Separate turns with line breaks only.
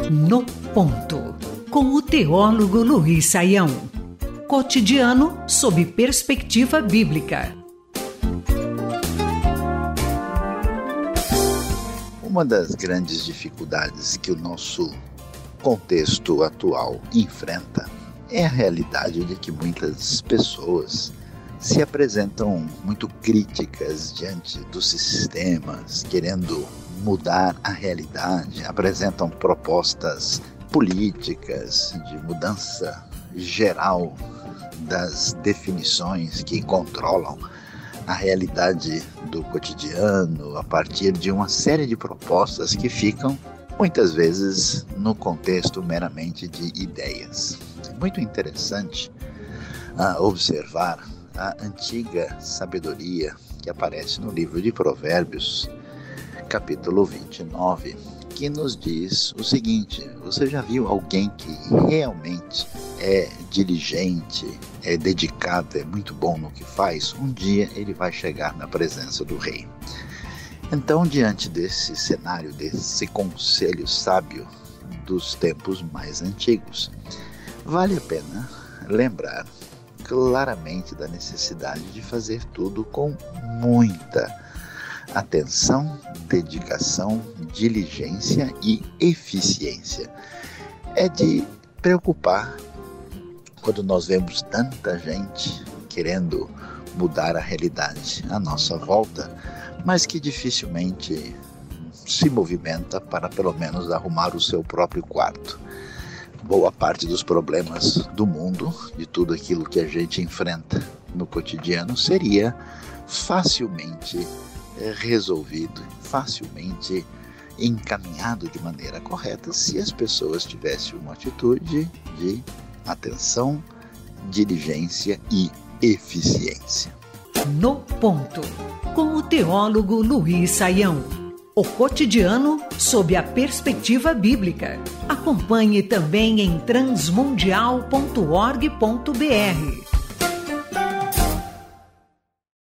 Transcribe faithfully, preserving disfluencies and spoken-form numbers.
No Ponto, com o teólogo Luiz Saião. Cotidiano sob perspectiva bíblica.
Uma das grandes dificuldades que o nosso contexto atual enfrenta é a realidade de que muitas pessoas se apresentam muito críticas diante dos sistemas, querendo mudar a realidade, apresentam propostas políticas de mudança geral das definições que controlam a realidade do cotidiano a partir de uma série de propostas que ficam muitas vezes no contexto meramente de ideias. É muito interessante uh, observar a antiga sabedoria que aparece no livro de Provérbios, capítulo vinte e nove, que nos diz o seguinte: você já viu alguém que realmente é diligente, é dedicado, é muito bom no que faz? Um dia ele vai chegar na presença do rei. Então, diante desse cenário, desse conselho sábio dos tempos mais antigos, vale a pena lembrar claramente da necessidade de fazer tudo com muita atenção, dedicação, diligência e eficiência. É de preocupar quando nós vemos tanta gente querendo mudar a realidade à nossa volta, mas que dificilmente se movimenta para pelo menos arrumar o seu próprio quarto. Boa parte dos problemas do mundo, de tudo aquilo que a gente enfrenta no cotidiano, seria facilmente resolvido, facilmente encaminhado de maneira correta se as pessoas tivessem uma atitude de atenção, diligência e eficiência.
No Ponto, com o teólogo Luiz Saião. O cotidiano sob a perspectiva bíblica. Acompanhe também em transmundial ponto org ponto br.